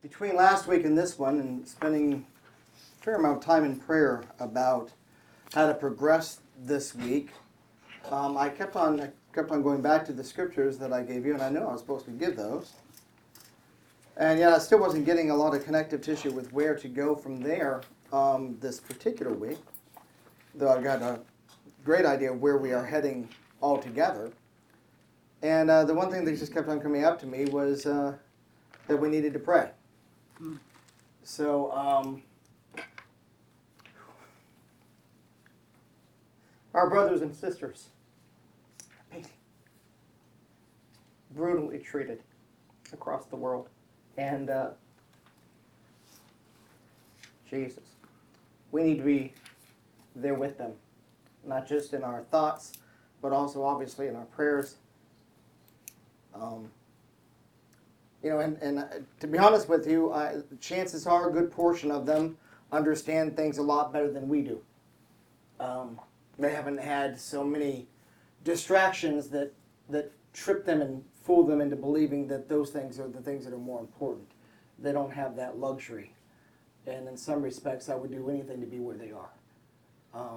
Between last week and this one, and spending a fair amount of time in prayer about how to progress this week, I kept on going back to the scriptures that I gave you, and I know I was supposed to give those. And yet I still wasn't getting a lot of connective tissue with where to go from there this particular week, though I've got a great idea of where we are heading altogether. And the one thing that just kept on coming up to me was that we needed to pray. So, our brothers and sisters are being brutally treated across the world. And, Jesus, we need to be there with them, not just in our thoughts, but also obviously in our prayers. And to be honest with you, chances are a good portion of them understand things a lot better than we do. They haven't had so many distractions that trip them and fool them into believing that those things are the things that are more important. They don't have that luxury. And in some respects, I would do anything to be where they are.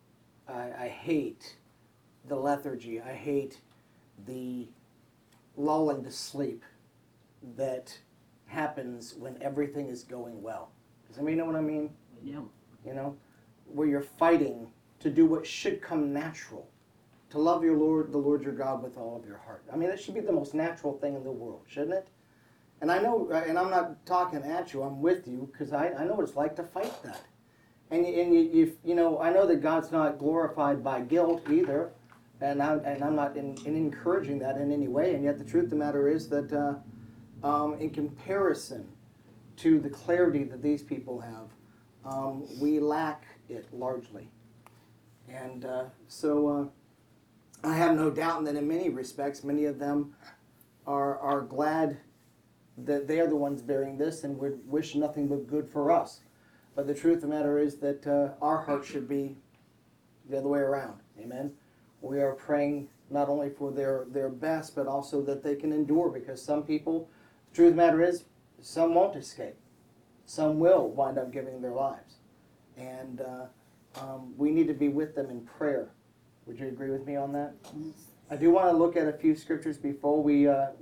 I hate the lethargy. I hate the lulling to sleep that happens when everything is going well. Does anybody know what I mean? Yeah. You know, where you're fighting to do what should come natural, to love the Lord your God with all of your heart. I mean, that should be the most natural thing in the world, shouldn't it? And I know, and I'm not talking at you, I'm with you, because I know what it's like to fight that. And you know, I know that God's not glorified by guilt either, and I'm not encouraging that in any way, and yet the truth of the matter is that in comparison to the clarity that these people have, we lack it largely. And so I have no doubt that in many respects, many of them are glad that they are the ones bearing this and would wish nothing but good for us. But the truth of the matter is that our heart should be the other way around. Amen? We are praying not only for their best, but also that they can endure, because some people, the truth of the matter is, some won't escape. Some will wind up giving their lives. And we need to be with them in prayer. Would you agree with me on that? I do want to look at a few scriptures before we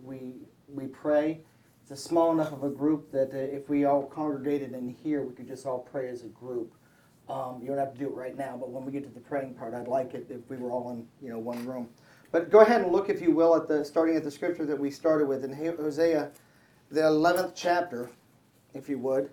pray. It's a small enough of a group that if we all congregated in here, we could just all pray as a group. You don't have to do it right now, but when we get to the praying part, I'd like it if we were all in one room. But go ahead and look, if you will, at starting at the scripture that we started with in Hosea, the 11th chapter, if you would.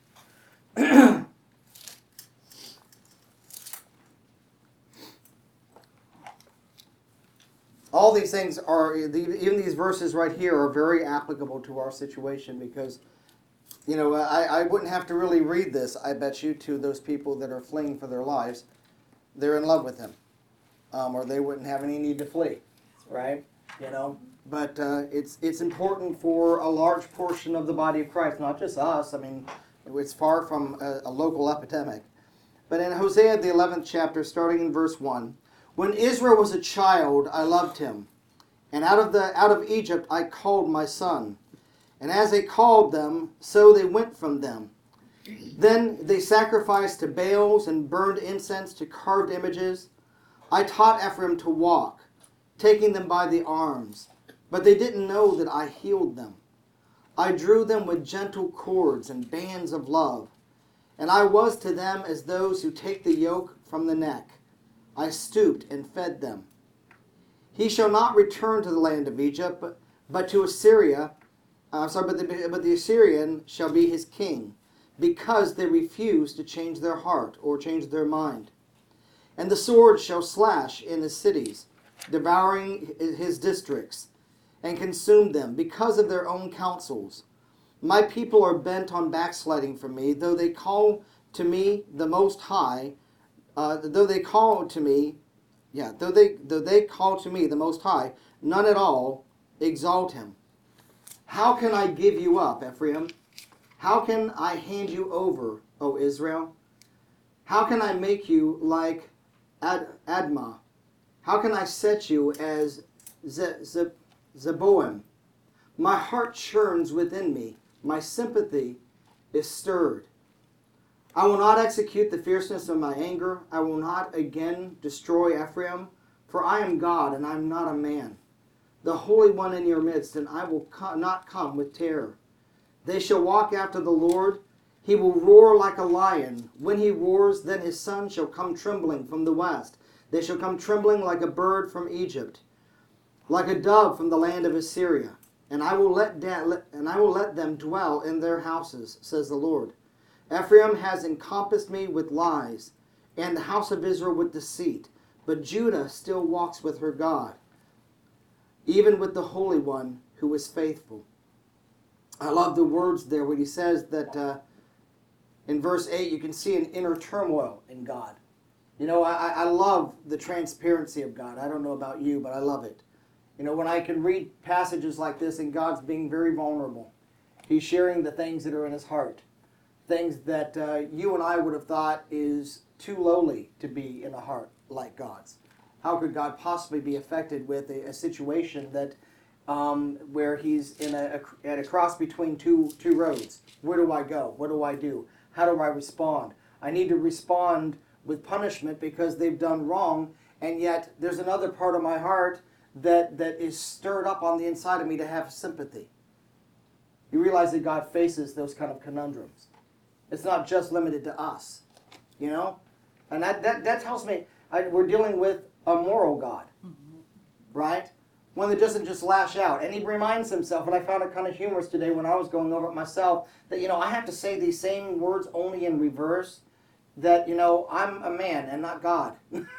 All these things are, even these verses right here are very applicable to our situation, because, you know, I wouldn't have to really read this, I bet you, to those people that are fleeing for their lives. They're in love with him, or they wouldn't have any need to flee, right? You know, but it's important for a large portion of the body of Christ, not just us. I mean, it's far from a local epidemic. But in Hosea, the 11th chapter, starting in verse 1, when Israel was a child, I loved him, and out of Egypt I called my son. And as I called them, so they went from them. Then they sacrificed to Baals and burned incense to carved images. I taught Ephraim to walk, taking them by the arms, but they didn't know that I healed them. I drew them with gentle cords and bands of love, and I was to them as those who take the yoke from the neck. I stooped and fed them. He shall not return to the land of Egypt, but to Assyria. But the Assyrian shall be his king, because they refuse to change their heart or change their mind. And the sword shall slash in his cities, devouring his districts, and consume them because of their own counsels. My people are bent on backsliding from me, though they call to me the Most High. Though they call to me the Most High, none at all exalt him. How can I give you up, Ephraim? How can I hand you over, O Israel? How can I make you like Admah? How can I set you as Zeboim? My heart churns within me. My sympathy is stirred. I will not execute the fierceness of my anger. I will not again destroy Ephraim, for I am God and I am not a man, the Holy One in your midst, and I will not come with terror. They shall walk after the Lord. He will roar like a lion. When he roars, then his son shall come trembling from the west. They shall come trembling like a bird from Egypt, like a dove from the land of Assyria. And I will let them dwell in their houses, says the Lord. Ephraim has encompassed me with lies, and the house of Israel with deceit. But Judah still walks with her God, even with the Holy One who is faithful. I love the words there when he says that in verse 8 you can see an inner turmoil in God. You know, I love the transparency of God. I don't know about you, but I love it. You know, when I can read passages like this and God's being very vulnerable. He's sharing the things that are in his heart. Things that you and I would have thought is too lowly to be in a heart like God's. How could God possibly be affected with a situation that where he's at a cross between two roads? Where do I go? What do I do? How do I respond? I need to respond with punishment because they've done wrong, and yet there's another part of my heart that is stirred up on the inside of me to have sympathy. You realize that God faces those kind of conundrums. It's not just limited to us, you know? And that tells me we're dealing with a moral God, right? One that doesn't just lash out. And he reminds himself, and I found it kind of humorous today when I was going over it myself, that, you know, I have to say these same words only in reverse, that, you know, I'm a man and not God.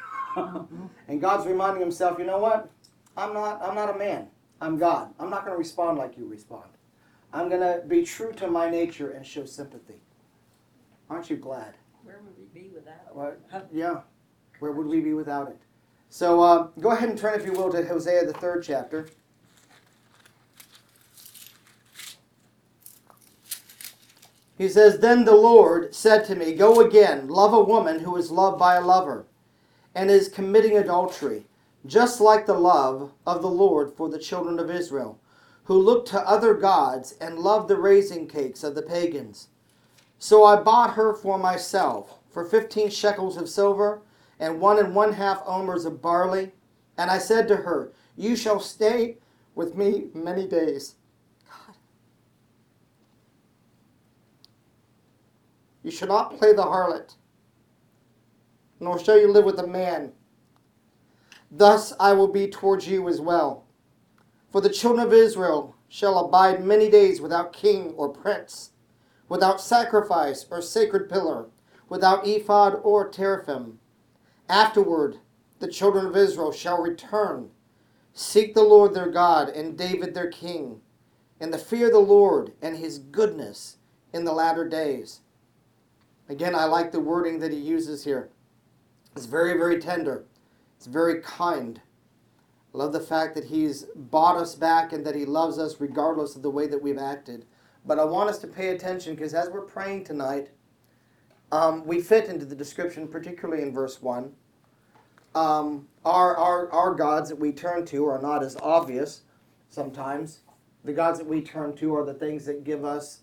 And God's reminding himself, you know what? I'm not a man. I'm God. I'm not going to respond like you respond. I'm going to be true to my nature and show sympathy. Aren't you glad? Where would we be without it? Well, yeah. Where would we be without it? So go ahead and turn, if you will, to Hosea, the 3rd chapter. He says, Then the Lord said to me, Go again, love a woman who is loved by a lover, and is committing adultery, just like the love of the Lord for the children of Israel, who looked to other gods and loved the raisin cakes of the pagans. So I bought her for myself for 15 shekels of silver and 1½ omers of barley. And I said to her, You shall stay with me many days. God. You shall not play the harlot, nor shall you live with a man. Thus I will be towards you as well. For the children of Israel shall abide many days without king or prince, without sacrifice or sacred pillar, without ephod or teraphim. Afterward, the children of Israel shall return, seek the Lord their God and David their king, and the fear of the Lord and his goodness in the latter days. Again, I like the wording that he uses here. It's very, very tender. It's very kind. I love the fact that he's bought us back and that he loves us regardless of the way that we've acted. But I want us to pay attention because as we're praying tonight, we fit into the description, particularly in verse 1. Our gods that we turn to are not as obvious sometimes. The gods that we turn to are the things that give us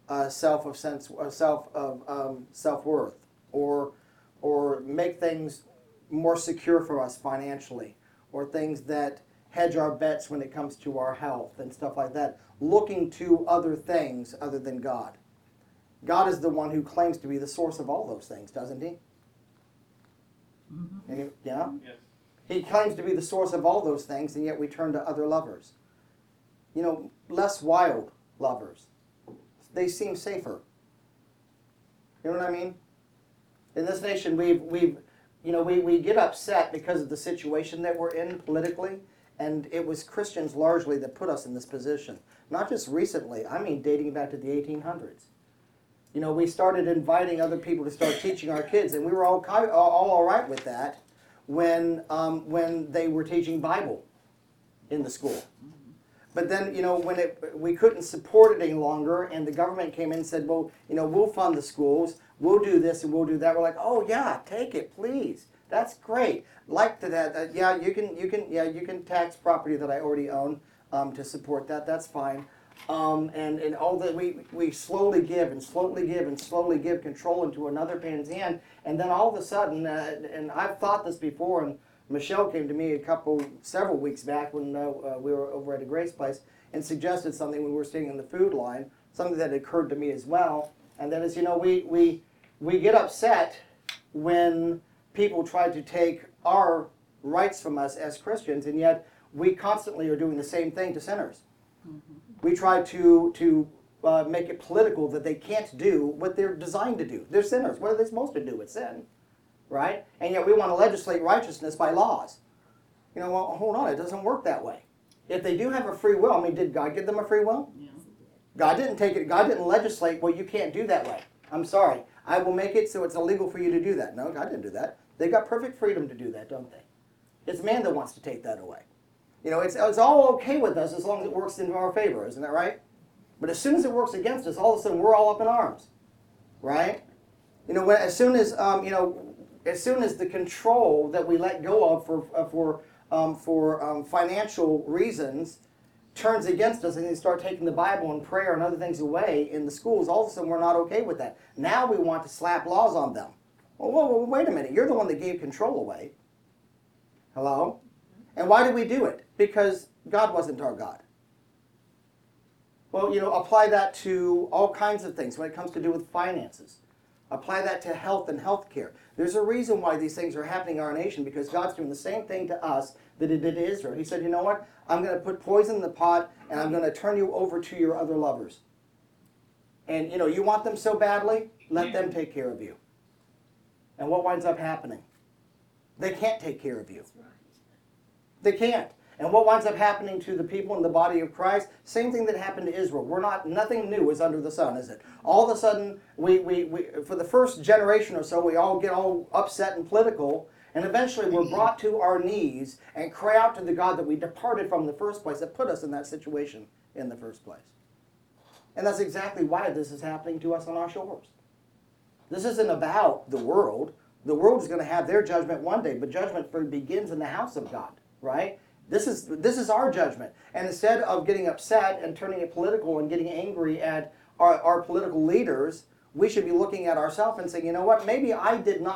self-worth or make things more secure for us financially, or things that hedge our bets when it comes to our health and stuff like that, looking to other things other than God. God is the one who claims to be the source of all those things, doesn't he? Mm-hmm. Yeah? Yes. He claims to be the source of all those things, and yet we turn to other lovers. You know, less wild lovers. They seem safer. You know what I mean? In this nation, we get upset because of the situation that we're in politically, and it was Christians largely that put us in this position. Not just recently, I mean dating back to the 1800s. You know, we started inviting other people to start teaching our kids, and we were all right with that when they were teaching Bible in the school. But then, you know, when we couldn't support it any longer, and the government came in and said, well, you know, we'll fund the schools, we'll do this and we'll do that. We're like, oh yeah, take it, please. That's great. Like to that, you can tax property that I already own to support that. That's fine. And all that we slowly give and slowly give and slowly give control into another man's hand, and then all of a sudden, and I've thought this before, and Michelle came to me several weeks back when we were over at a Grace Place and suggested something when we were sitting in the food line, something that occurred to me as well, and that is, we get upset when people try to take our rights from us as Christians, and yet we constantly are doing the same thing to sinners. We try to make it political that they can't do what they're designed to do. They're sinners. What are they supposed to do? It's sin, right? And yet we want to legislate righteousness by laws. Well, hold on. It doesn't work that way. If they do have a free will, did God give them a free will? Yes. God didn't take it. God didn't legislate, well, you can't do that way. I'm sorry. I will make it so it's illegal for you to do that. No, God didn't do that. They've got perfect freedom to do that, don't they? It's man that wants to take that away. It's all okay with us as long as it works in our favor, isn't that right? But as soon as it works against us, all of a sudden we're all up in arms, right? As soon as the control that we let go of for financial reasons turns against us, and they start taking the Bible and prayer and other things away in the schools, all of a sudden we're not okay with that. Now we want to slap laws on them. Well, whoa, wait a minute. You're the one that gave control away. Hello? And why did we do it? Because God wasn't our God. Well, apply that to all kinds of things when it comes to do with finances. Apply that to health and health care. There's a reason why these things are happening in our nation, because God's doing the same thing to us that He did to Israel. He said, you know what? I'm going to put poison in the pot, and I'm going to turn you over to your other lovers. And, you want them so badly? Let them take care of you. And what winds up happening? They can't take care of you. They can't. And what winds up happening to the people in the body of Christ? Same thing that happened to Israel. Nothing new is under the sun, is it? All of a sudden, we for the first generation or so, we all get all upset and political, and eventually we're brought to our knees and cry out to the God that we departed from in the first place, that put us in that situation in the first place. And that's exactly why this is happening to us on our shores. This isn't about the world. The world is going to have their judgment one day, but judgment begins in the house of God, right? This is our judgment. And instead of getting upset and turning it political and getting angry at our political leaders, we should be looking at ourselves and saying, you know what, maybe I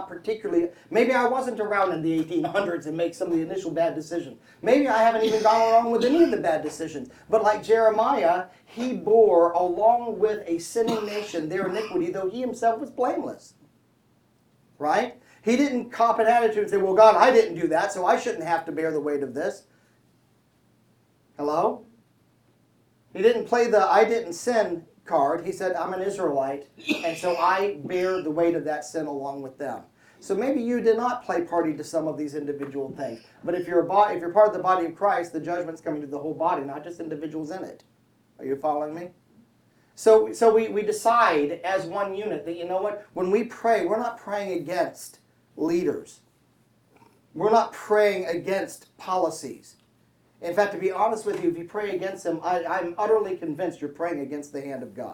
wasn't around in the 1800s and make some of the initial bad decisions. Maybe I haven't even gone along with any of the bad decisions. But like Jeremiah, he bore along with a sinning nation their iniquity, though he himself was blameless. Right? He didn't cop an attitude and say, well, God, I didn't do that, so I shouldn't have to bear the weight of this. Hello? He didn't play the I didn't sin card. He said, I'm an Israelite, and so I bear the weight of that sin along with them. So maybe you did not play party to some of these individual things. But if you're part of the body of Christ, the judgment's coming to the whole body, not just individuals in it. Are you following me? So we decide as one unit that, you know what, when we pray, we're not praying against leaders. We're not praying against policies. In fact, to be honest with you, if you pray against them, I'm utterly convinced you're praying against the hand of God.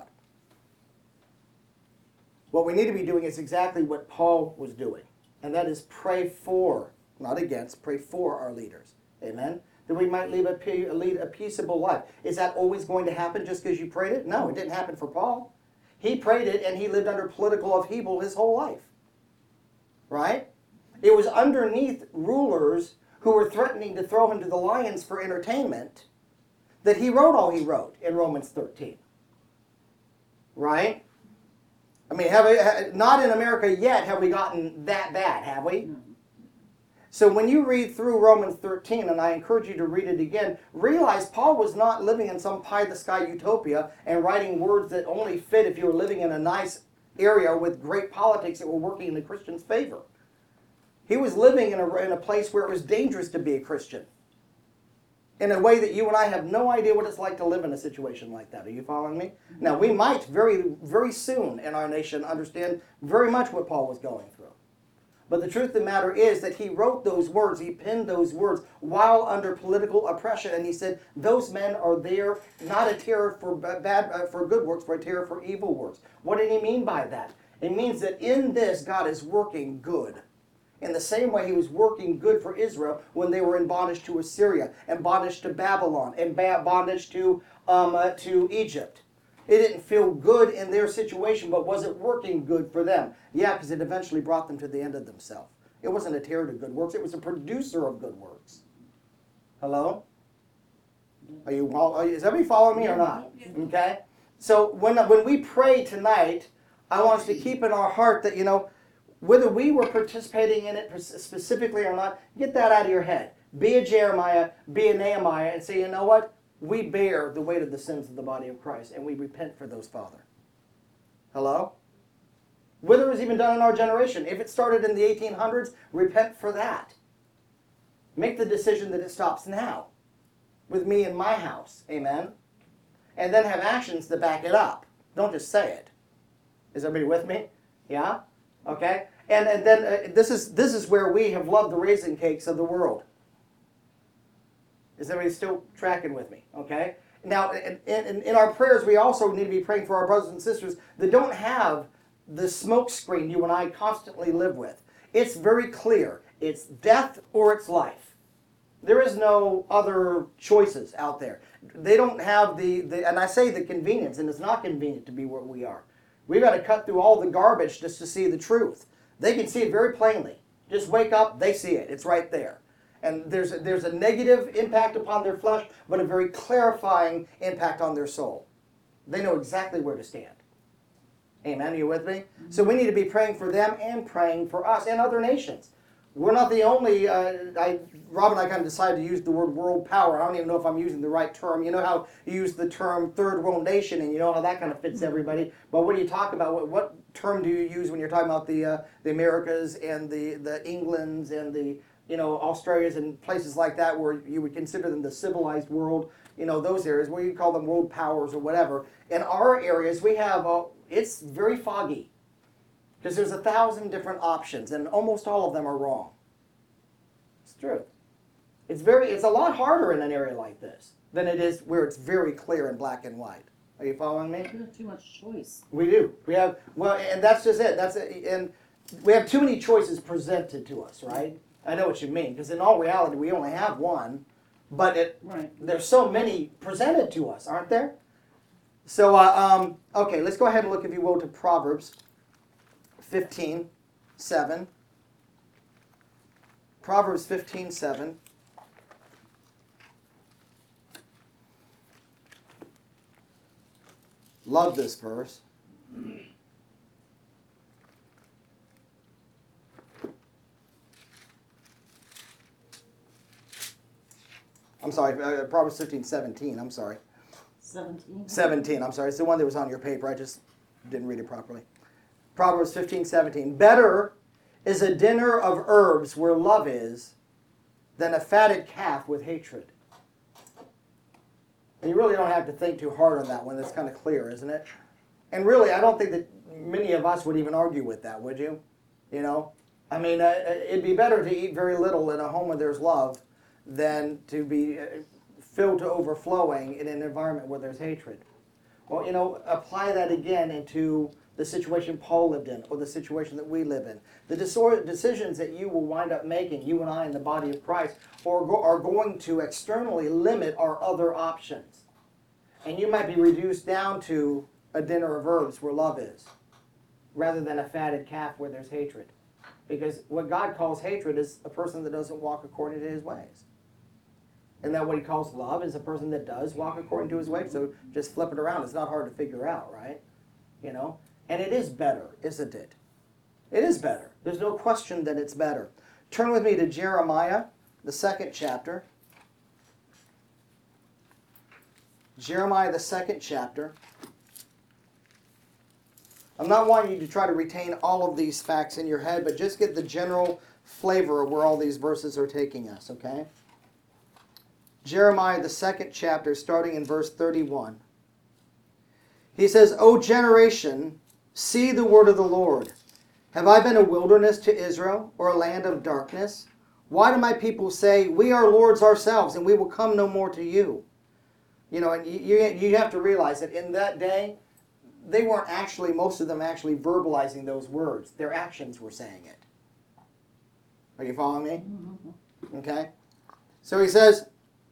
What we need to be doing is exactly what Paul was doing, and that is pray for, not against, pray for our leaders. Amen? That we might lead a peaceable life. Is that always going to happen just because you prayed it? No, it didn't happen for Paul. He prayed it, and he lived under political upheaval his whole life. Right? It was underneath rulers who were threatening to throw him to the lions for entertainment that he wrote all he wrote in Romans 13. Right? I mean, not in America yet have we gotten that bad, have we? So when you read through Romans 13, and I encourage you to read it again, realize Paul was not living in some pie-in-the-sky utopia and writing words that only fit if you were living in a nice area with great politics that were working in the Christian's favor. He was living in a place where it was dangerous to be a Christian, in a way that you and I have no idea what it's like to live in a situation like that. Are you following me? Now, we might very, very soon in our nation understand very much what Paul was going through. But the truth of the matter is that he wrote those words, he penned those words while under political oppression, and he said, those men are there not a terror for good works, but a terror for evil works. What did he mean by that? It means that in this, God is working good. In the same way, he was working good for Israel when they were in bondage to Assyria and bondage to Babylon and bondage to Egypt. It didn't feel good in their situation, but was it working good for them? Yeah, because it eventually brought them to the end of themselves. It wasn't a terror to good works. It was a producer of good works. Hello? Is everybody following me or not? Okay? So when we pray tonight, I want us to keep in our heart that, whether we were participating in it specifically or not, get that out of your head. Be a Jeremiah, be a Nehemiah, and say, you know what? We bear the weight of the sins of the body of Christ, and we repent for those, Father. Hello? Whether it was even done in our generation. If it started in the 1800s, repent for that. Make the decision that it stops now with me in my house. Amen? And then have actions to back it up. Don't just say it. Is everybody with me? Yeah? Okay? And then this is where we have loved the raisin cakes of the world. Is everybody still tracking with me? Okay? Now, in our prayers, we also need to be praying for our brothers and sisters that don't have the smoke screen you and I constantly live with. It's very clear. It's death or it's life. There is no other choices out there. They don't have and I say the convenience, and it's not convenient to be where we are. We've got to cut through all the garbage just to see the truth. They can see it very plainly. Just wake up, they see it. It's right there. And there's a negative impact upon their flesh, but a very clarifying impact on their soul. They know exactly where to stand. Amen? Are you with me? So we need to be praying for them and praying for us and other nations. We're not the only, Rob and I kind of decided to use the word world power. I don't even know if I'm using the right term. You know how you use the term third world nation, and you know how that kind of fits everybody. But what do you talk about? What term do you use when you're talking about the Americas and the Englands and the Australias and places like that where you would consider them the civilized world? Those areas where you call them world powers or whatever. In our areas, we have, it's very foggy. Because there's 1,000 different options, and almost all of them are wrong. It's true. It's a lot harder in an area like this than it is where it's very clear in black and white. Are you following me? We have too much choice. We do. We have, and that's just it. And we have too many choices presented to us, right? I know what you mean, because in all reality, we only have one, but there's so many presented to us, aren't there? So, okay, let's go ahead and look, if you will, to Proverbs 15:7. Proverbs 15:7. Love this verse. I'm sorry, Proverbs 15:17. I'm sorry. 17. I'm sorry. It's the one that was on your paper. I just didn't read it properly. Proverbs 15:17. Better is a dinner of herbs where love is than a fatted calf with hatred. And you really don't have to think too hard on that one. That's kind of clear, isn't it? And really, I don't think that many of us would even argue with that, would you? I mean, it'd be better to eat very little in a home where there's love than to be filled to overflowing in an environment where there's hatred. Well, apply that again into the situation Paul lived in, or the situation that we live in. The decisions that you will wind up making, you and I in the body of Christ, are going to externally limit our other options. And you might be reduced down to a dinner of herbs where love is, rather than a fatted calf where there's hatred. Because what God calls hatred is a person that doesn't walk according to his ways. And that what he calls love is a person that does walk according to his ways. So just flip it around. It's not hard to figure out, right? And it is better, isn't it? It is better. There's no question that it's better. Turn with me to Jeremiah, the 2nd chapter. Jeremiah, the 2nd chapter. I'm not wanting you to try to retain all of these facts in your head, but just get the general flavor of where all these verses are taking us, okay? Jeremiah, the 2nd chapter, starting in verse 31. He says, O generation, see the word of the Lord. Have I been a wilderness to Israel, or a land of darkness? Why do my people say, we are lords ourselves, and we will come no more to you? And you have to realize that in that day, they weren't most of them actually verbalizing those words. Their actions were saying it. Are you following me? Okay. So he says,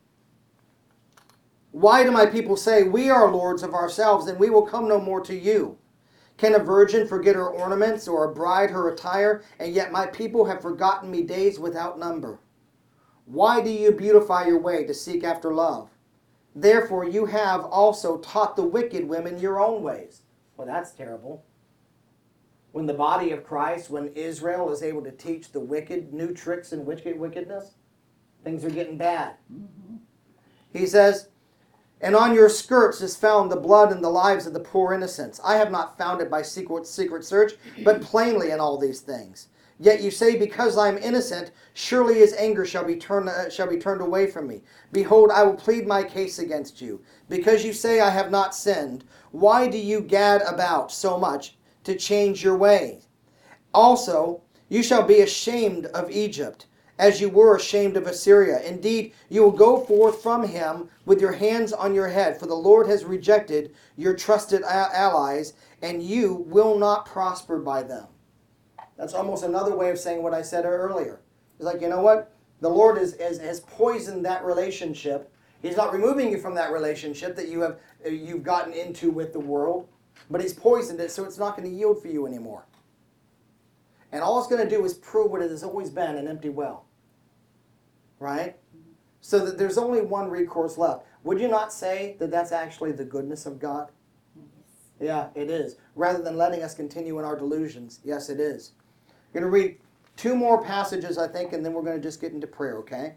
why do my people say, we are lords of ourselves, and we will come no more to you? Can a virgin forget her ornaments, or a bride her attire? And yet my people have forgotten me days without number. Why do you beautify your way to seek after love? Therefore you have also taught the wicked women your own ways. Well, that's terrible. When the body of Christ, when Israel is able to teach the wicked new tricks and wickedness, things are getting bad. He says, and on your skirts is found the blood and the lives of the poor innocents. I have not found it by secret search, but plainly in all these things. Yet you say, because I am innocent, surely his anger shall be turned away from me. Behold, I will plead my case against you. Because you say I have not sinned, why do you gad about so much to change your way? Also, you shall be ashamed of Egypt, as you were ashamed of Assyria. Indeed, you will go forth from him with your hands on your head, for the Lord has rejected your trusted allies, and you will not prosper by them. That's almost another way of saying what I said earlier. It's like, you know what? The Lord has poisoned that relationship. He's not removing you from that relationship that you've gotten into with the world, but he's poisoned it so it's not going to yield for you anymore. And all it's going to do is prove what it has always been, an empty well. Right? So that there's only one recourse left. Would you not say that that's actually the goodness of God? Yeah, it is. Rather than letting us continue in our delusions, yes, it is. I'm going to read two more passages, I think, and then we're going to just get into prayer, okay?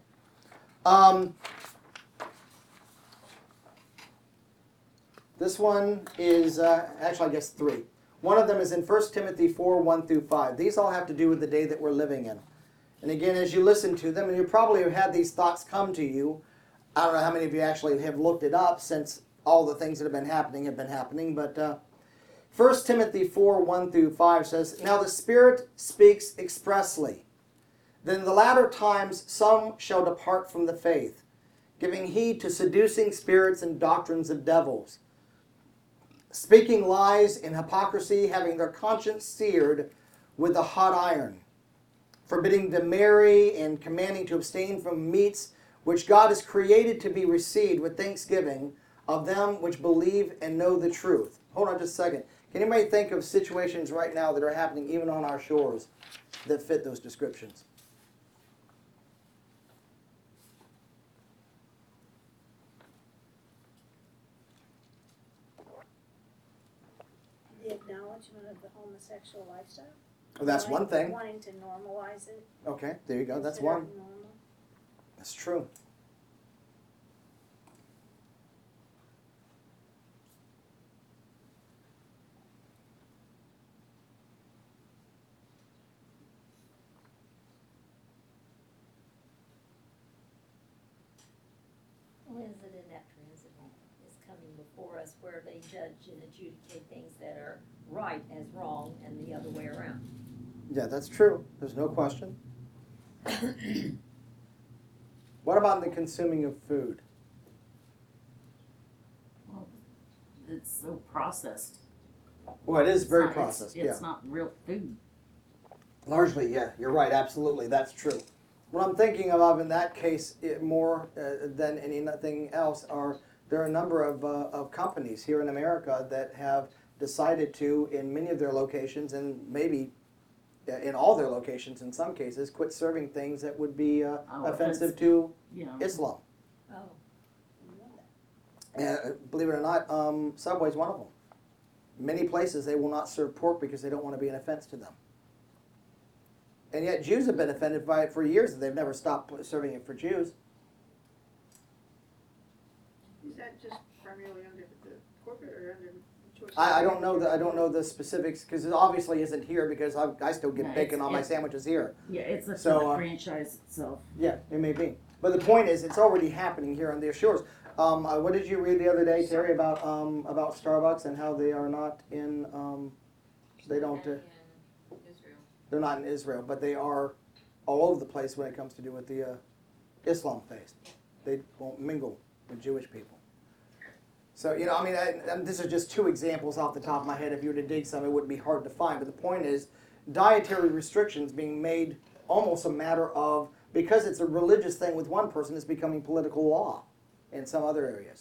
This one is, actually, I guess three. One of them is in 1 Timothy 4, 1 through 5. These all have to do with the day that we're living in. And again, as you listen to them, and you probably have had these thoughts come to you. I don't know how many of you actually have looked it up since all the things that have been happening. But 1 Timothy 4, 1 through 5 says, now the Spirit speaks expressly. Then in the latter times some shall depart from the faith, giving heed to seducing spirits and doctrines of devils, speaking lies in hypocrisy, having their conscience seared with a hot iron, forbidding to marry and commanding to abstain from meats which God has created to be received with thanksgiving of them which believe and know the truth. Hold on just a second. Can anybody think of situations right now that are happening even on our shores that fit those descriptions? The acknowledgement of the homosexual lifestyle. Well, that's one thing. Wanting to normalize it. Okay, there you go. That's Consider one. it normal. That's true. When is it in that transit is coming before us where they judge and adjudicate things that are right as wrong and the other way around? Yeah, that's true. There's no question. What about the consuming of food? Well, it's so processed. Well, it is very It's not- processed, It's not real food. Largely, yeah, you're right. Absolutely, that's true. What I'm thinking of in that case, more than anything else, there are a number of companies here in America that have decided to, in many of their locations, and maybe in all their locations in some cases, quit serving things that would be offensive to Islam. Oh. Believe it or not, Subway's one of them. Many places they will not serve pork because they don't want to be an offense to them. And yet Jews have been offended by it for years, and they've never stopped serving it for Jews. Is that just primarily under the corporate or under the choice? I don't know the specifics because it obviously isn't here because I still get No, bacon it's- on my it's- sandwiches here. Yeah, it's up So, to the franchise itself. Yeah, it may be. But the point is, it's already happening here on their shores. What did you read the other day, Terry, about Starbucks and how they are not in? They don't. They're not in Israel, but they are all over the place when it comes to do with the Islam faith. They won't mingle with Jewish people. So, I mean, and this is just two examples off the top of my head. If you were to dig some, it wouldn't be hard to find. But the point is, dietary restrictions being made almost a matter of, because it's a religious thing with one person, it's becoming political law in some other areas.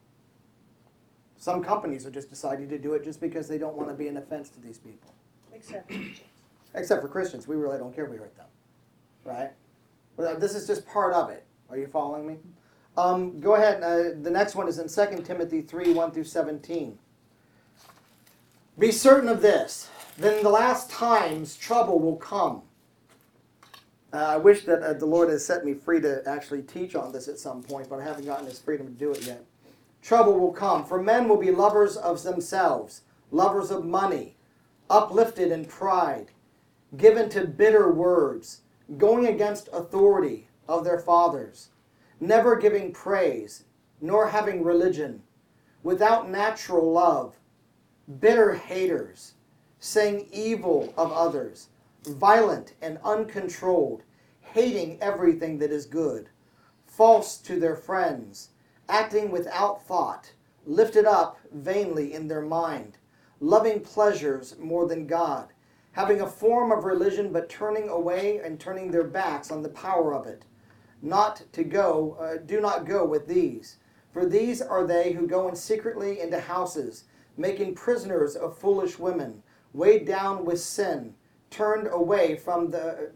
Some companies are just deciding to do it just because they don't want to be an offense to these people. Except Christians. Except for Christians, we really don't care if we hurt them, right? But this is just part of it. Are you following me? Go ahead. The next one is in 2 Timothy 3, 1 through 17. Be certain of this, that in the last times trouble will come. I wish that the Lord has set me free to actually teach on this at some point, but I haven't gotten His freedom to do it yet. Trouble will come, for men will be lovers of themselves, lovers of money, uplifted in pride, given to bitter words, going against authority of their fathers, never giving praise, nor having religion, without natural love, bitter haters, saying evil of others, violent and uncontrolled, hating everything that is good, false to their friends, acting without thought, lifted up vainly in their mind, loving pleasures more than God, having a form of religion but turning away and turning their backs on the power of it. Do not go with these. For these are they who go in secretly into houses, making prisoners of foolish women, weighed down with sin, turned from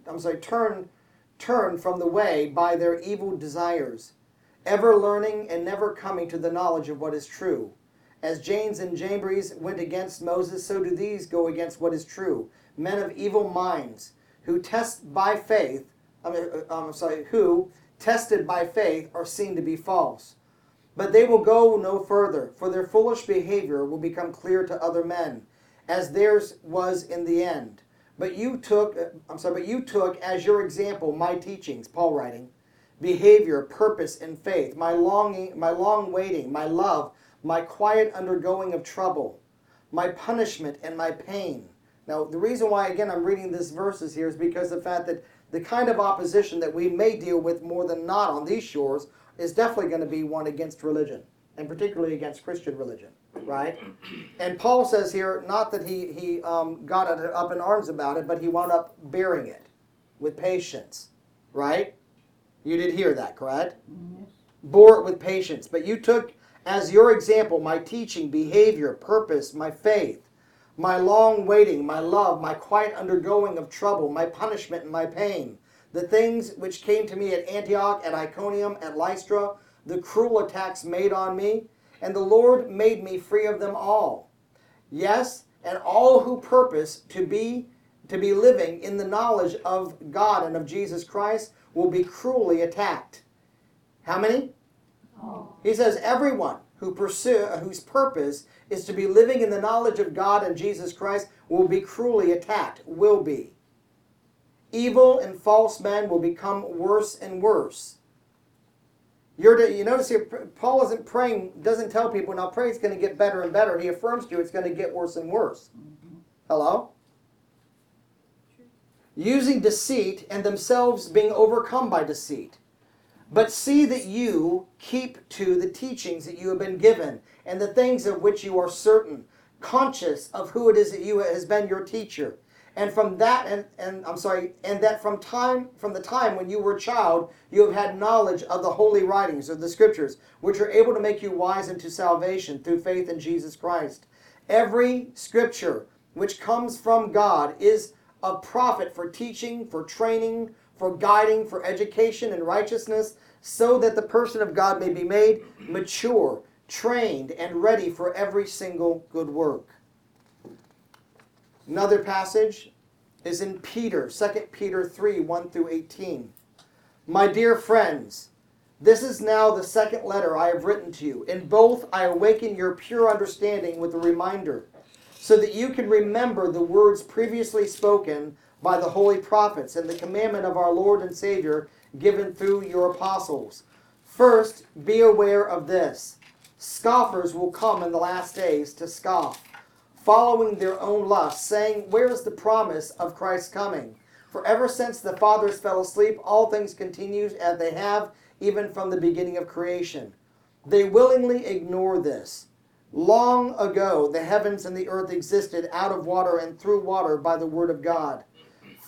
the way by their evil desires, ever learning and never coming to the knowledge of what is true. As Jannes and Jambres went against Moses, so do these go against what is true. Men of evil minds, who tested by faith, are seen to be false. But they will go no further, for their foolish behavior will become clear to other men, as theirs was in the end. But you took as your example my teachings, Paul writing, behavior, purpose, and faith, my long waiting, my love, my quiet undergoing of trouble, my punishment and my pain. Now, the reason why, again, I'm reading these verses here is because of the fact that the kind of opposition that we may deal with more than not on these shores is definitely going to be one against religion, and particularly against Christian religion, right? And Paul says here, not that he got up in arms about it, but he wound up bearing it with patience, right? You did hear that, correct? Yes. Bore it with patience. But you took as your example my teaching, behavior, purpose, my faith, my long waiting, my love, my quiet undergoing of trouble, my punishment and my pain, the things which came to me at Antioch, at Iconium, at Lystra, the cruel attacks made on me, and the Lord made me free of them all. Yes, and all who purpose to be living in the knowledge of God and of Jesus Christ will be cruelly attacked. How many? Oh. He says everyone whose purpose is to be living in the knowledge of God and Jesus Christ will be cruelly attacked, will be. Evil and false men will become worse and worse. You notice here, Paul isn't praying, doesn't tell people, now pray it's going to get better and better. He affirms to you it's going to get worse and worse. Hello? Using deceit and themselves being overcome by deceit. But see that you keep to the teachings that you have been given and the things of which you are certain, conscious of who it is that has been your teacher. And from that, and that from the time when you were a child, you have had knowledge of the holy writings of the scriptures, which are able to make you wise unto salvation through faith in Jesus Christ. Every scripture which comes from God is a profit for teaching, for training, for guiding, for education in righteousness, so that the person of God may be made mature, trained, and ready for every single good work. Another passage is in Peter, 2 Peter 3, 1 through 18. My dear friends, this is now the second letter I have written to you. In both I awaken your pure understanding with a reminder, so that you can remember the words previously spoken by the holy prophets and the commandment of our Lord and Savior given through your apostles. First, be aware of this. Scoffers will come in the last days to scoff, following their own lusts, saying, where is the promise of Christ's coming? For ever since the fathers fell asleep, all things continue as they have, even from the beginning of creation. They willingly ignore this. Long ago, the heavens and the earth existed out of water and through water by the word of God.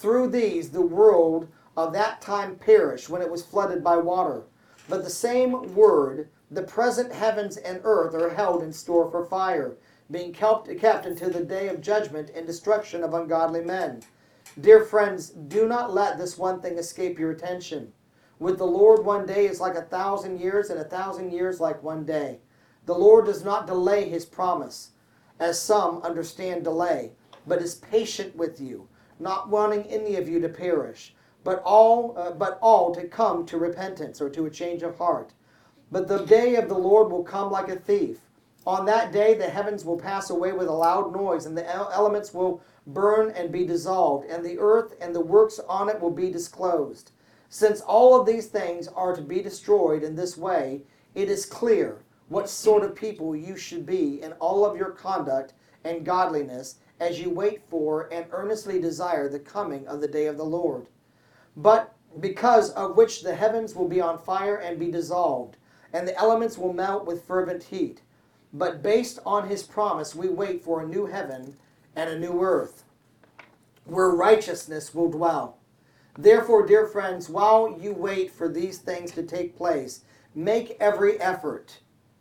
through these the world of that time perished when it was flooded by water. But the same word, the present heavens and earth are held in store for fire, being kept until the day of judgment and destruction of ungodly men. Dear friends, do not let this one thing escape your attention. With the Lord, one day is like 1,000 years, and 1,000 years like one day. The Lord does not delay his promise, as some understand delay, but is patient with you, not wanting any of you to perish, but all to come to repentance, or to a change of heart. But the day of the Lord will come like a thief. On that day the heavens will pass away with a loud noise, and the elements will burn and be dissolved, and the earth and the works on it will be disclosed. Since all of these things are to be destroyed in this way, it is clear what sort of people you should be in all of your conduct and godliness as you wait for and earnestly desire the coming of the day of the Lord. But because of which the heavens will be on fire and be dissolved, and the elements will melt with fervent heat. But based on his promise, we wait for a new heaven and a new earth, where righteousness will dwell. Therefore, dear friends, while you wait for these things to take place, make every effort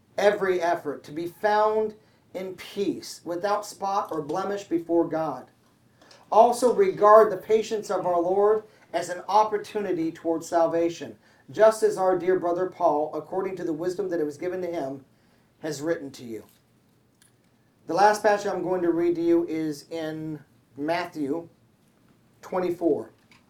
to be found in peace, without spot or blemish before God. Also regard the patience of our Lord as an opportunity towards salvation, just as our dear brother Paul, according to the wisdom that it was given to him, has written to you. The last passage I'm going to read to you is in Matthew 24,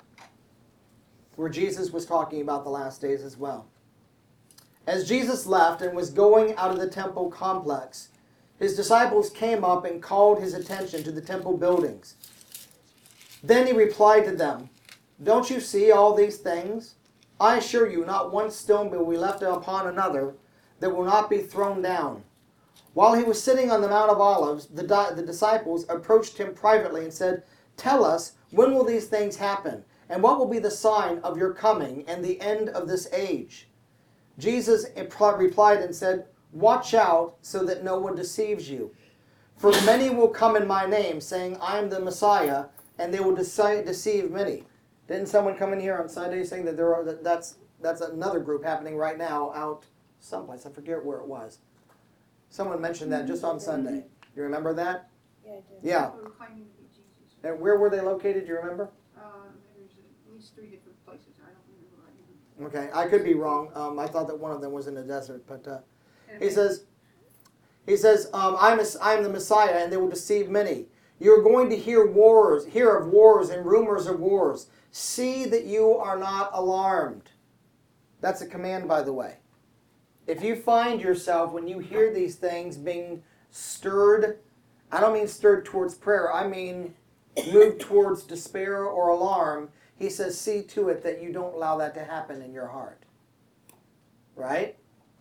where Jesus was talking about the last days as well. As Jesus left and was going out of the temple complex, his disciples came up and called his attention to the temple buildings. Then he replied to them, "Don't you see all these things? I assure you, not one stone will be left upon another that will not be thrown down." While he was sitting on the Mount of Olives, the disciples approached him privately and said, "Tell us, when will these things happen? And what will be the sign of your coming and the end of this age?" Jesus replied and said, "Watch out so that no one deceives you. For many will come in my name, saying, 'I am the Messiah,' and they will deceive many." Didn't someone come in here on Sunday saying that that's another group happening right now out someplace? I forget where it was. Someone mentioned that just on Sunday. You remember that? Yeah, I do. Yeah. People claiming to be Jesus. And where were they located? Do you remember? There's at least 3 different places. I don't remember right now. Okay, I could be wrong. I thought that one of them was in the desert, but And he then- says, I'm the Messiah, and they will deceive many. You're going to hear of wars and rumors of wars. See that you are not alarmed. That's a command, by the way. If you find yourself, when you hear these things, being stirred, I don't mean stirred towards prayer, I mean moved towards despair or alarm, he says, see to it that you don't allow that to happen in your heart. Right?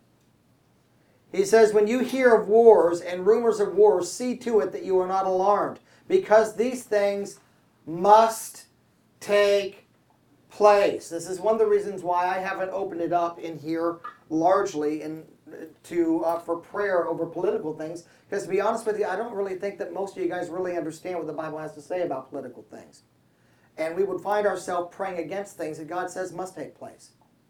He says, when you hear of wars and rumors of wars, see to it that you are not alarmed, because these things must take place. This is one of the reasons why I haven't opened it up in here largely for prayer over political things, because to be honest with you, I don't really think that most of you guys really understand what the Bible has to say about political things. And we would find ourselves praying against things that God says must take place.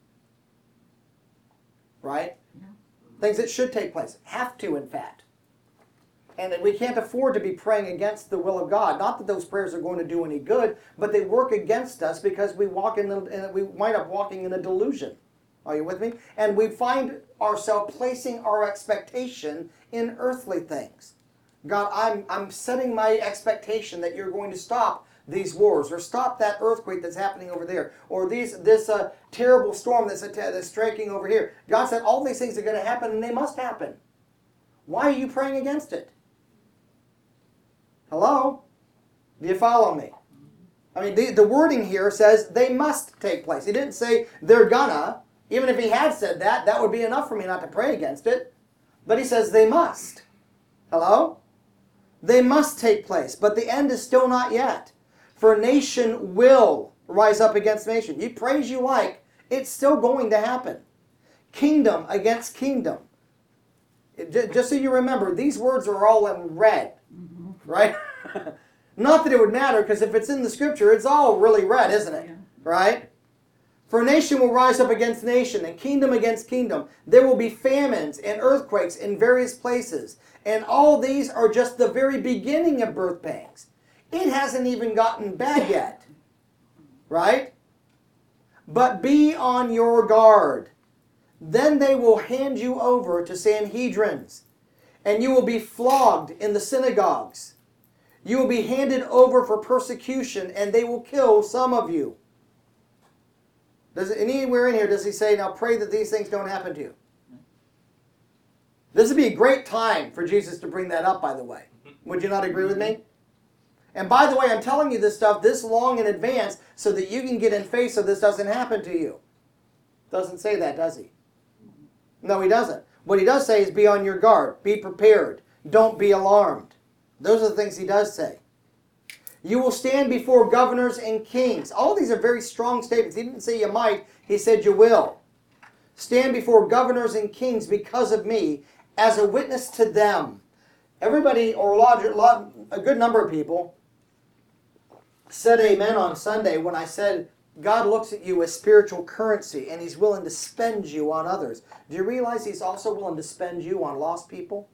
Right? Yeah. Things that should take place. Have to, in fact. And we can't afford to be praying against the will of God. Not that those prayers are going to do any good, but they work against us because we wind up walking in a delusion. Are you with me? And we find ourselves placing our expectation in earthly things. God, I'm setting my expectation that you're going to stop these wars, or stop that earthquake that's happening over there, or this terrible storm that's striking over here. God said all these things are going to happen, and they must happen. Why are you praying against it? Hello? Do you follow me? I mean, the wording here says they must take place. He didn't say they're gonna. Even if he had said that, that would be enough for me not to pray against it. But he says they must. Hello? They must take place, but the end is still not yet. For nation will rise up against nation. You pray as you like, it's still going to happen. Kingdom against kingdom. Just so you remember, these words are all in red, right? Not that it would matter, because if it's in the scripture, it's all really read, isn't it? Yeah. Right? For nation will rise up against nation, and kingdom against kingdom. There will be famines and earthquakes in various places. And all these are just the very beginning of birth pangs. It hasn't even gotten bad yet. Right? But be on your guard. Then they will hand you over to Sanhedrins, and you will be flogged in the synagogues. You will be handed over for persecution, and they will kill some of you. Anywhere in here does he say, now pray that these things don't happen to you? This would be a great time for Jesus to bring that up, by the way. Would you not agree with me? And by the way, I'm telling you this stuff this long in advance so that you can get in faith so this doesn't happen to you. Doesn't say that, does he? No, he doesn't. What he does say is be on your guard. Be prepared. Don't be alarmed. Those are the things he does say. You will stand before governors and kings. All these are very strong statements. He didn't say you might. He said you will. Stand before governors and kings because of me as a witness to them. Everybody, or a good number of people, said amen on Sunday when I said God looks at you as spiritual currency and he's willing to spend you on others. Do you realize he's also willing to spend you on lost people?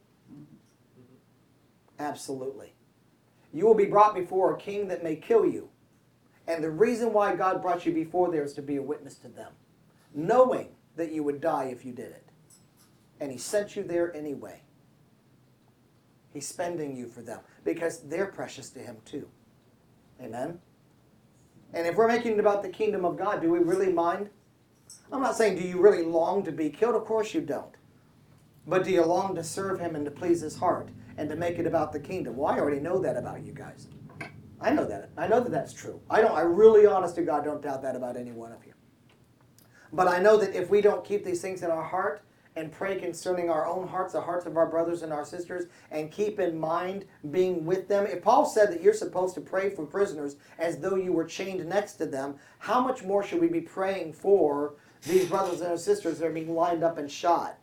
Absolutely. You will be brought before a king that may kill you. And the reason why God brought you before there is to be a witness to them, knowing that you would die if you did it. And he sent you there anyway. He's spending you for them because they're precious to him too. Amen? And if we're making it about the kingdom of God, do we really mind? I'm not saying do you really long to be killed? Of course you don't. But do you long to serve him and to please his heart and to make it about the kingdom? Well, I already know that about you guys. I know that. I know that that's true. I really, honest to God, don't doubt that about any one of you. But I know that if we don't keep these things in our heart and pray concerning our own hearts, the hearts of our brothers and our sisters, and keep in mind being with them. If Paul said that you're supposed to pray for prisoners as though you were chained next to them, how much more should we be praying for these brothers and our sisters that are being lined up and shot?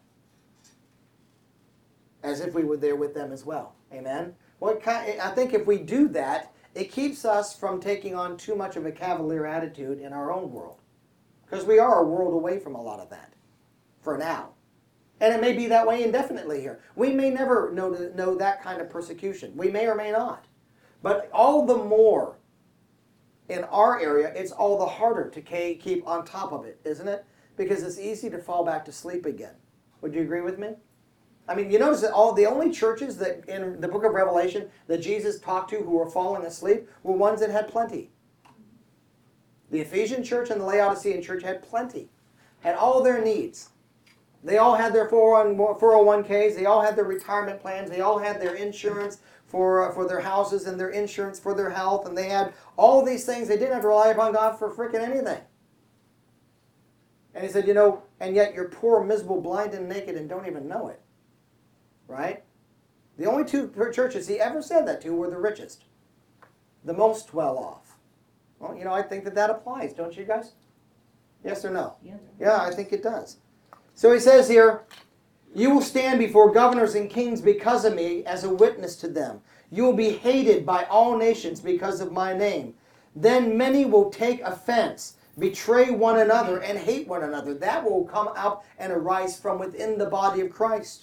As if we were there with them as well. Amen? Well, I think if we do that, it keeps us from taking on too much of a cavalier attitude in our own world. Because we are a world away from a lot of that. For now. And it may be that way indefinitely here. We may never know that kind of persecution. We may or may not. But all the more in our area, it's all the harder to keep on top of it, isn't it? Because it's easy to fall back to sleep again. Would you agree with me? I mean, you notice that the only churches that in the book of Revelation that Jesus talked to who were falling asleep were ones that had plenty. The Ephesian church and the Laodicean church had plenty. Had all their needs. They all had their 401ks. They all had their retirement plans. They all had their insurance for their houses and their insurance for their health. And they had all these things. They didn't have to rely upon God for freaking anything. And he said, and yet you're poor, miserable, blind, and naked and don't even know it. Right? The only two churches he ever said that to were the richest. The most well off. Well, I think that applies, don't you guys? Yes or no? Yeah, I think it does. So he says here, you will stand before governors and kings because of me as a witness to them. You will be hated by all nations because of my name. Then many will take offense, betray one another, and hate one another. That will come up and arise from within the body of Christ.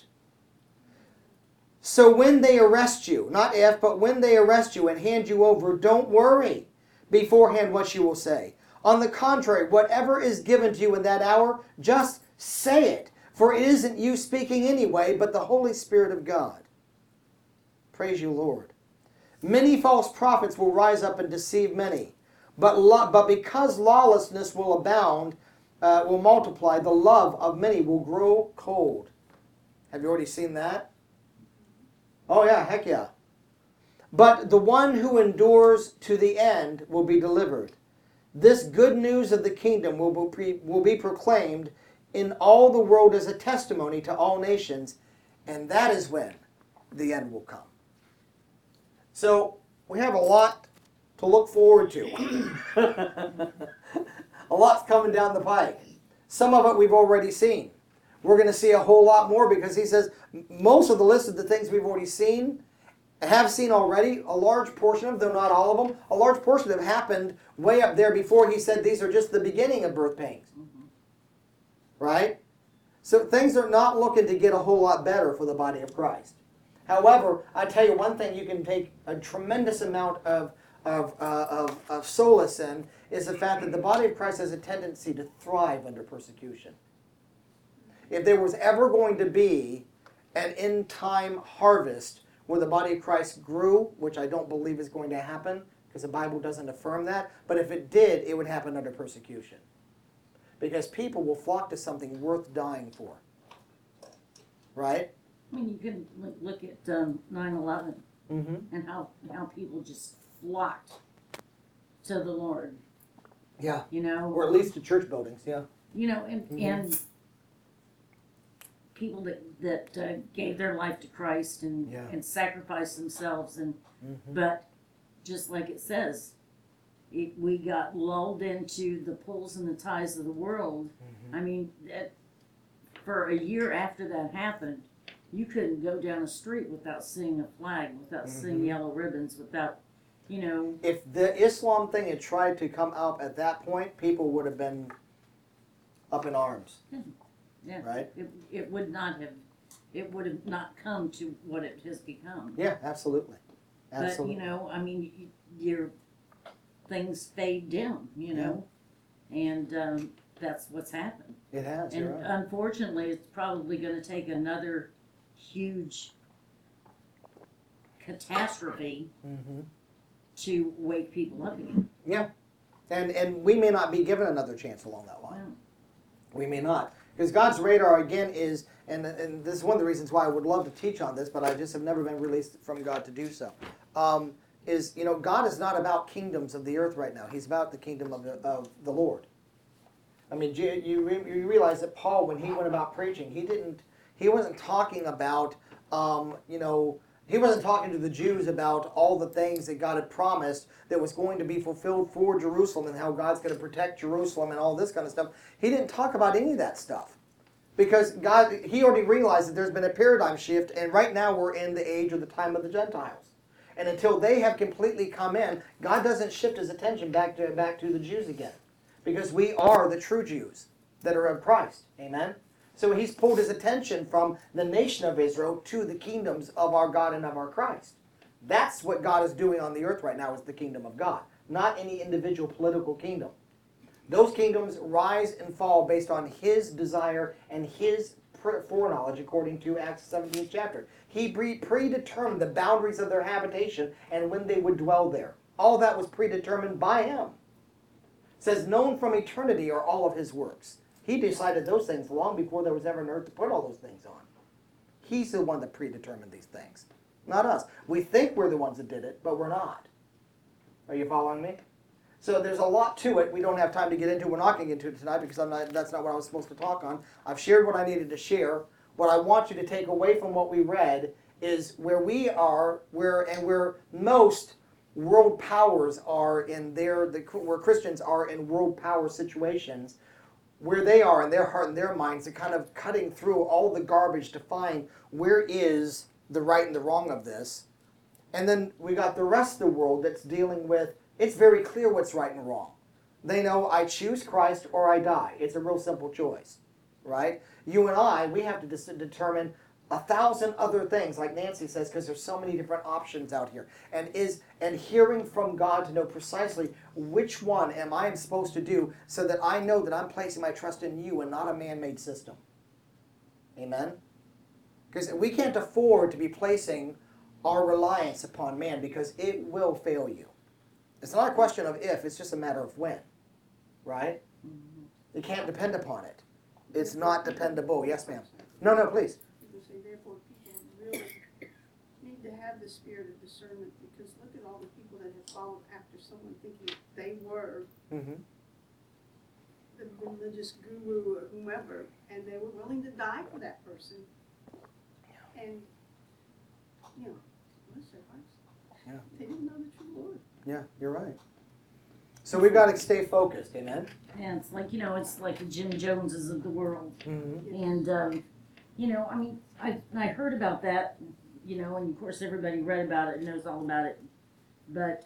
So when they arrest you, not if, but when they arrest you and hand you over, don't worry beforehand what you will say. On the contrary, whatever is given to you in that hour, just say it, for it isn't you speaking anyway, but the Holy Spirit of God. Praise you, Lord. Many false prophets will rise up and deceive many, but because lawlessness will abound, will multiply, the love of many will grow cold. Have you already seen that? Oh yeah, heck yeah. But the one who endures to the end will be delivered. This good news of the kingdom will be proclaimed in all the world as a testimony to all nations, and that is when the end will come. So we have a lot to look forward to. A lot's coming down the pike. Some of it we've already seen. We're going to see a whole lot more because he says most of the list of the things we've already seen have seen already, a large portion of them, though not all of them, a large portion of them happened way up there before he said these are just the beginning of birth pains. Right? So things are not looking to get a whole lot better for the body of Christ. However, I tell you one thing you can take a tremendous amount of solace in is the fact that the body of Christ has a tendency to thrive under persecution. If there was ever going to be an end-time harvest where the body of Christ grew, which I don't believe is going to happen because the Bible doesn't affirm that, but if it did, it would happen under persecution. Because people will flock to something worth dying for. Right? I mean, you can look at 9/11 Mm-hmm. and how people just flocked to the Lord. Yeah. You know, Or at least to church buildings, yeah. you know, and Mhm. and people that gave their life to Christ and Yeah. and sacrificed themselves, and Mm-hmm. but just like it says, we got lulled into the pulls and the ties of the world. Mm-hmm. I mean, for a year after that happened, you couldn't go down a street without seeing a flag, without seeing Mhm. yellow ribbons, without, you know. If the Islam thing had tried to come out at that point, people would have been up in arms. Yeah. Right? It would not have, it would have not come to what it has become. Yeah, absolutely. But, Absolutely. you know, I mean, your things fade down, you know, and that's what's happened. It has, And you're right. unfortunately, it's probably going to take another huge catastrophe Mm-hmm. to wake people up again. Yeah. And we may not be given another chance along that line. Well, We may not. Because God's radar, again, is, and this is one of the reasons why I would love to teach on this, but I just have never been released from God to do so, is, you know, God is not about kingdoms of the earth right now. He's about the kingdom of the Lord. I mean, you realize that Paul, when he went about preaching, he wasn't talking about, you know, he wasn't talking to the Jews about all the things that God had promised that was going to be fulfilled for Jerusalem and how God's going to protect Jerusalem and all this kind of stuff. He didn't talk about any of that stuff. Because he already realized that there's been a paradigm shift, and right now we're in the age or the time of the Gentiles. And until they have completely come in, God doesn't shift his attention back to the Jews again. Because we are the true Jews that are of Christ. Amen? So he's pulled his attention from the nation of Israel to the kingdoms of our God and of our Christ. That's what God is doing on the earth right now, is the kingdom of God, not any individual political kingdom. Those kingdoms rise and fall based on his desire and his foreknowledge, according to Acts 17th chapter. He predetermined the boundaries of their habitation and when they would dwell there. All that was predetermined by him. It says, known from eternity are all of his works. He decided those things long before there was ever an earth to put all those things on. He's the one that predetermined these things, not us. We think we're the ones that did it, but we're not. Are you following me? So there's a lot to it. We don't have time to get into. We're not going to get into it tonight because that's not what I was supposed to talk on. I've shared what I needed to share. What I want you to take away from what we read is where we are, where most world powers are in where Christians are in world power situations, where they are in their heart and their minds, and kind of cutting through all the garbage to find where is the right and the wrong of this. And then we got the rest of the world that's dealing with, it's very clear what's right and wrong. They know I choose Christ or I die. It's a real simple choice, right? You and I, we have to determine 1,000 other things, like Nancy says, because there's so many different options out here. And hearing from God to know precisely which one am I supposed to do so that I know that I'm placing my trust in you and not a man-made system. Amen? Because we can't afford to be placing our reliance upon man because it will fail you. It's not a question of if, it's just a matter of when. Right? You can't depend upon it. It's not dependable. Yes, ma'am. No, please. People say, therefore, people really need to have the spirit of discernment, because look at all the people that have followed after someone thinking they were Mm-hmm. the religious guru or whomever, and they were willing to die for that person. And, you know, bless their hearts. Yeah. They didn't know the true Lord. Yeah, you're right. So we've got to stay focused. Amen? and it's like, you know, it's like the Jim Joneses of the world. Mm-hmm. And, you know, I mean, I heard about that you know, and of course everybody read about it and knows all about it. But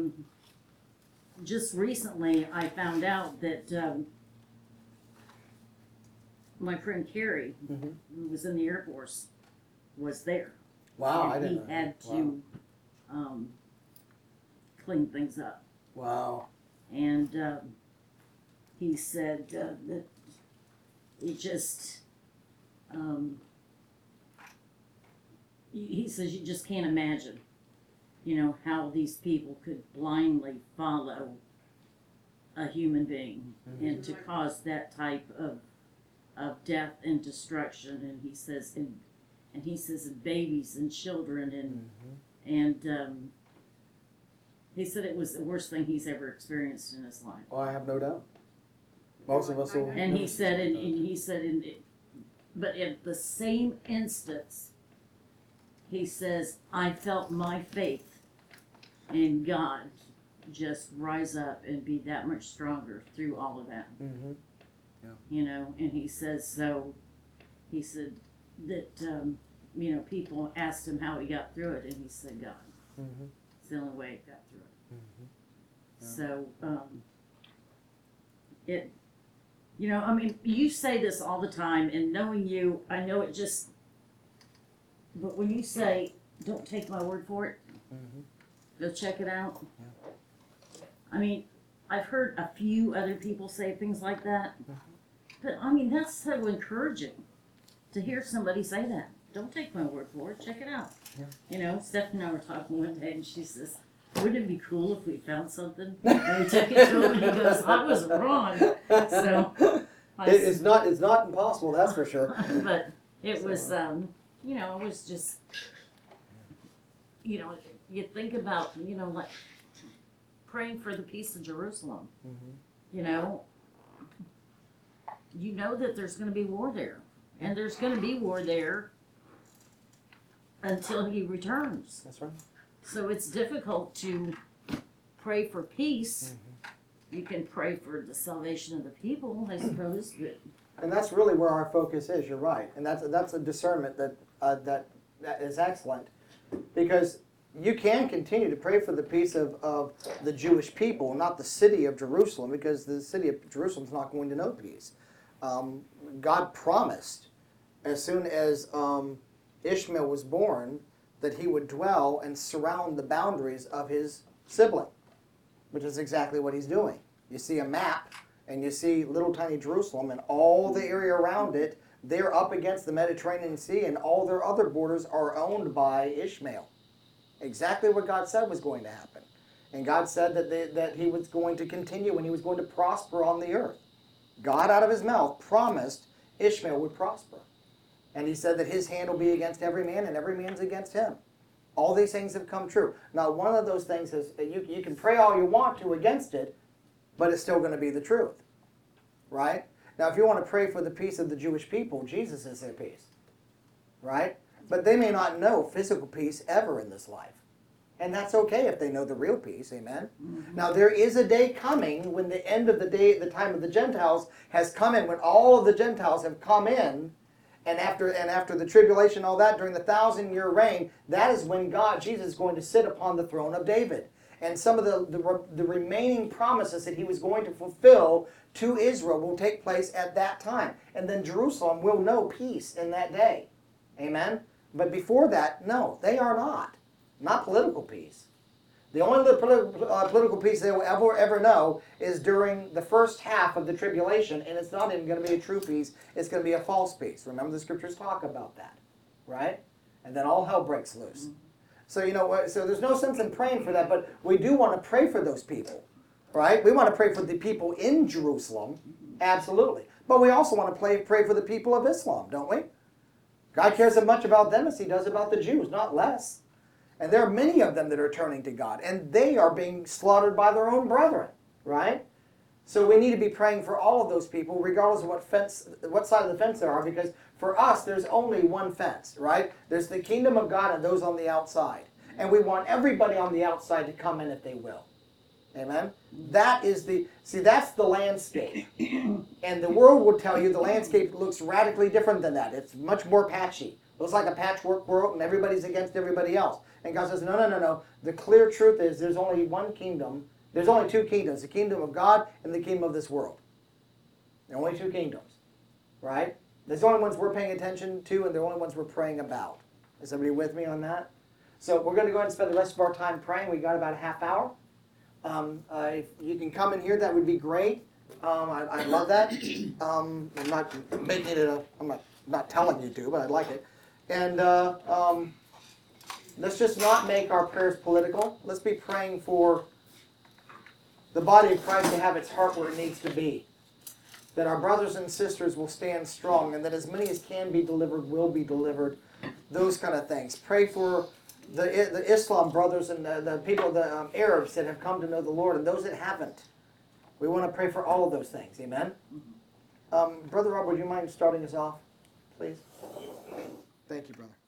just recently I found out that my friend Carrie, Mhm. who was in the Air Force, was there. Wow, I And didn't know. he had Wow. to clean things up. Wow. And he said that it just, he says you just can't imagine, you know, how these people could blindly follow a human being and to cause that type of death and destruction. And he says, and he says, babies and children and he said it was the worst thing he's ever experienced in his life. Well, I have no doubt. Most of us will. And he said, and he said, but in the same instance, he says, I felt my faith in God just rise up and be that much stronger through all of that. Mm-hmm. You know, and he says, so, he said that, you know, people asked him how he got through it, and he said, God. Mm-hmm. It's the only way he got through it. Mm-hmm. Yeah. So, it, you know, I mean, you say this all the time, and knowing you, I know it just, but when you say, don't take my word for it, Mm-hmm. go check it out. Yeah. I mean, I've heard a few other people say things like that, Mm-hmm. but I mean, that's so encouraging to hear somebody say that. Don't take my word for it, check it out. Yeah. You know, Stephanie and I were talking one day, and she says, wouldn't it be cool if we found something and we took it to him, and he goes, I was wrong. So, It's not impossible, that's for sure. but it was, you know, it was just, you know, you think about, you know, like praying for the peace of Jerusalem. Mm-hmm. You know that there's going to be war there, and there's going to be war there until he returns. That's right. So it's difficult to pray for peace. You can pray for the salvation of the people, I suppose, but And that's really where our focus is. You're right, and that's a discernment that is excellent, because you can continue to pray for the peace of the Jewish people, not the city of Jerusalem, because the city of Jerusalem is not going to know peace. God promised, as soon as Ishmael was born, that he would dwell and surround the boundaries of his sibling, which is exactly what he's doing. You see a map, and you see little tiny Jerusalem, and all the area around it, they're up against the Mediterranean Sea, and all their other borders are owned by Ishmael. Exactly what God said was going to happen. And God said that he was going to continue and he was going to prosper on the earth. God, out of his mouth, promised Ishmael would prosper. And he said that his hand will be against every man and every man's against him. All these things have come true. Now, one of those things is, you can pray all you want to against it, but it's still going to be the truth. Right? Now, if you want to pray for the peace of the Jewish people, Jesus is their peace. Right? But they may not know physical peace ever in this life. And that's okay if they know the real peace, amen? Mm-hmm. Now, there is a day coming when the end of the day, the time of the Gentiles has come in, when all of the Gentiles have come in, and after the tribulation, all that, during the 1,000-year reign, that is when Jesus is going to sit upon the throne of David. And some of the remaining promises that he was going to fulfill to Israel will take place at that time. And then Jerusalem will know peace in that day. Amen? But before that, no, they are not. Not political peace. The only political peace they will ever know is during the first half of the tribulation, and it's not even going to be a true peace. It's going to be a false peace. Remember, the scriptures talk about that, right? And then all hell breaks loose. So so there's no sense in praying for that, but we do want to pray for those people, right? We want to pray for the people in Jerusalem, absolutely. But we also want to pray for the people of Islam, don't we? God cares as much about them as he does about the Jews, not less. And there are many of them that are turning to God, and they are being slaughtered by their own brethren, right? So we need to be praying for all of those people, regardless of what side of the fence there are, because for us, there's only one fence, right? There's the kingdom of God and those on the outside. And we want everybody on the outside to come in if they will. Amen? That's the landscape. And the world will tell you the landscape looks radically different than that. It's much more patchy. looks like a patchwork world and everybody's against everybody else. And God says, no. The clear truth is there's only one kingdom. There's only two kingdoms, the kingdom of God and the kingdom of this world. There are only two kingdoms, right? There's the only ones we're paying attention to and the only ones we're praying about. Is everybody with me on that? So we're going to go ahead and spend the rest of our time praying. We got about a half hour. If you can come in here, that would be great. I'd love that. I'm not making it I'm not telling you to, but I'd like it. And let's just not make our prayers political. Let's be praying for the body of Christ to have its heart where it needs to be. That our brothers and sisters will stand strong, and that as many as can be delivered will be delivered. Those kind of things. Pray for the Islam brothers and the people, the Arabs that have come to know the Lord, and those that haven't. We want to pray for all of those things. Amen? Brother Rob, would you mind starting us off, please? Thank you, brother.